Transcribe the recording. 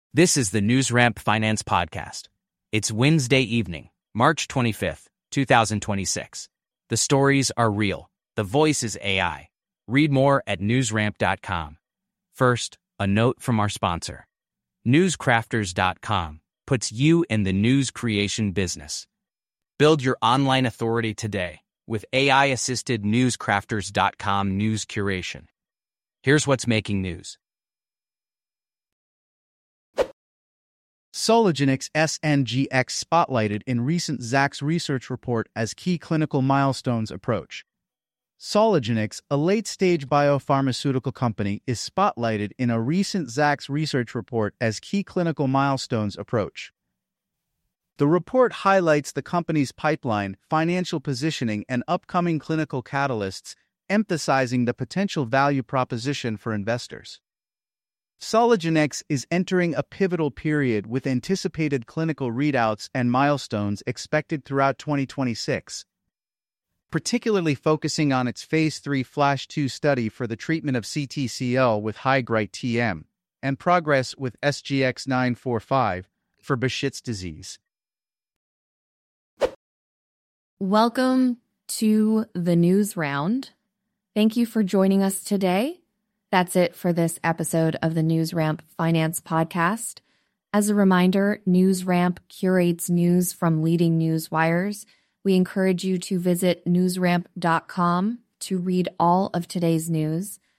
This is the NewsRamp Finance Podcast. It's Wednesday evening, March 25th, 2026. The stories are real. The voice is AI. Read more at newsramp.com. First, a note from our sponsor. Newscrafters.com puts you in the news creation business. Build your online authority today with AI-assisted Newscrafters.com news curation. Here's what's making news. Soligenix SNGX spotlighted in recent Zacks research report as key clinical milestones approach. Soligenix, a late-stage biopharmaceutical company, is spotlighted in a recent Zacks research report as key clinical milestones approach. The report highlights the company's pipeline, financial positioning, and upcoming clinical catalysts, emphasizing the potential value proposition for investors. Soligenix is entering a pivotal period with anticipated clinical readouts and milestones expected throughout 2026, particularly focusing on its Phase 3 FLASH-2 study for the treatment of CTCL with high-grade TM, and progress with SGX-945 for Behçet's disease. Welcome to the News Round. Thank you for joining us today. That's it for this episode of the NewsRamp Finance Podcast. As a reminder, NewsRamp curates news from leading news wires. We encourage you to visit newsramp.com to read all of today's news.